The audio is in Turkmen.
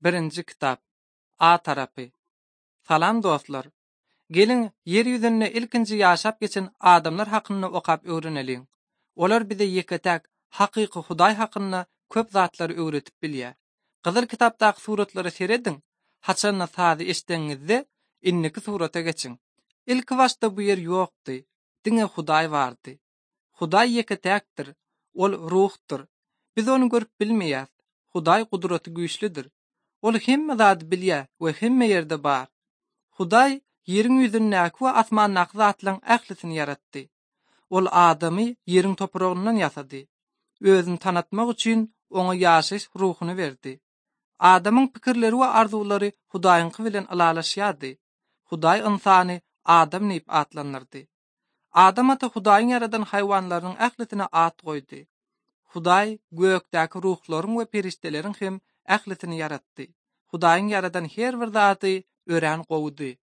Birinji kitap. A tarapy. Salam dostlar. Gelin yer ýüzünde ilkinji ýaşap geçen adamlar hakyny okap öwreneliň. Olar bize ýeketäk hakyky Hudaý hakynda köp zatlar öwretip bilýär. Gyzyl kitapdaky suratlary seredin. Haçanna sady eşdeňizde inniki surata geçin. Ilki başda bu yer ýokdy. Diňe Hudaý bardy. Hudaý ýeketäkdir. Ol ruhdur. Biz onu görüp bilmeýäs. Hudaý gudraty güýçlidir. Ol hemme zady bilýär we hemme ýerde bar. Hudaý ýeriň ýüzündäki we asmandaky zatlaryň ählisini yaratdy. Ol adamy ýeriň topragyndan ýasady. Özüni tanatmak üçin oňa ýaşaş ruhuny berdi. Adamyň pikirleri we arzulary Hudaýynky bilen alalaşýardy. Hudaý insany Adam diýip atlandyrdy. Adam ata Hudaýyň yaradan haýwanlaryň ählisine at goýdy. Hudaý gökdäki ruhlaryň we peristeleriň hem ählisini yaratdy. Hudaýyň yaradan her bir zaty ören gowdy.